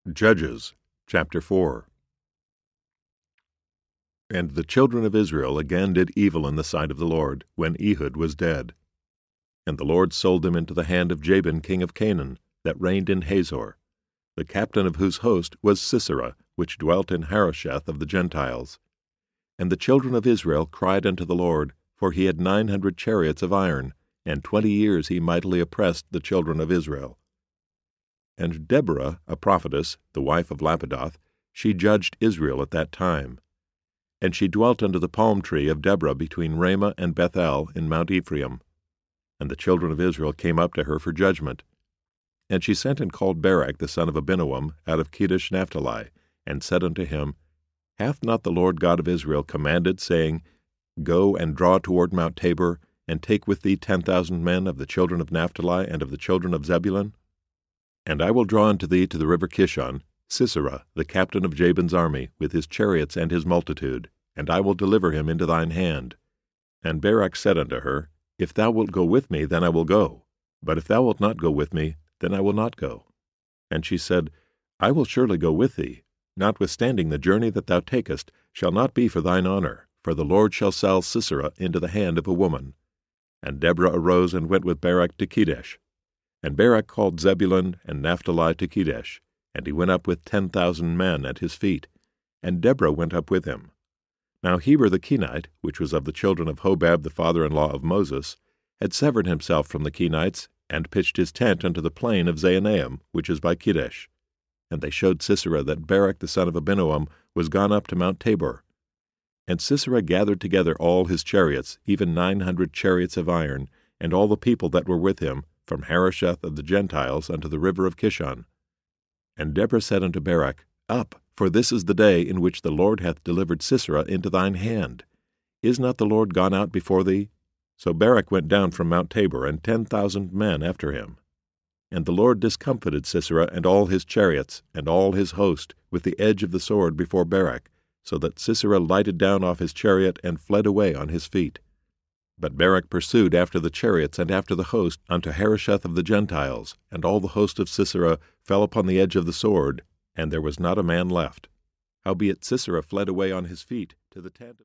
Judges chapter 4. And the children of Israel again did evil in the sight of the Lord, when Ehud was dead. And the Lord sold them into the hand of Jabin king of Canaan, that reigned in Hazor, the captain of whose host was Sisera, which dwelt in Harosheth of the Gentiles. And the children of Israel cried unto the Lord, for he had 900 chariots of iron, and 20 years he mightily oppressed the children of Israel. And Deborah, a prophetess, the wife of Lapidoth, she judged Israel at that time. And she dwelt under the palm tree of Deborah between Ramah and Bethel in Mount Ephraim. And the children of Israel came up to her for judgment. And she sent and called Barak the son of Abinoam out of Kedesh Naphtali, and said unto him, Hath not the Lord God of Israel commanded, saying, Go and draw toward Mount Tabor, and take with thee 10,000 men of the children of Naphtali and of the children of Zebulun? And I will draw unto thee to the river Kishon Sisera, the captain of Jabin's army, with his chariots and his multitude, and I will deliver him into thine hand. And Barak said unto her, If thou wilt go with me, then I will go. But if thou wilt not go with me, then I will not go. And she said, I will surely go with thee, notwithstanding the journey that thou takest shall not be for thine honor, for the Lord shall sell Sisera into the hand of a woman. And Deborah arose and went with Barak to Kedesh. And Barak called Zebulun and Naphtali to Kedesh, and he went up with 10,000 men at his feet, and Deborah went up with him. Now Heber the Kenite, which was of the children of Hobab the father-in-law of Moses, had severed himself from the Kenites, and pitched his tent unto the plain of Zaanaim, which is by Kedesh. And they showed Sisera that Barak the son of Abinoam was gone up to Mount Tabor. And Sisera gathered together all his chariots, even 900 chariots of iron, and all the people that were with him, from Harosheth of the Gentiles unto the river of Kishon. And Deborah said unto Barak, Up, for this is the day in which the Lord hath delivered Sisera into thine hand. Is not the Lord gone out before thee? So Barak went down from Mount Tabor, and 10,000 men after him. And the Lord discomfited Sisera and all his chariots, and all his host, with the edge of the sword before Barak, so that Sisera lighted down off his chariot, and fled away on his feet. But Barak pursued after the chariots and after the host unto Harosheth of the Gentiles, and all the host of Sisera fell upon the edge of the sword, and there was not a man left. Howbeit Sisera fled away on his feet to the tent.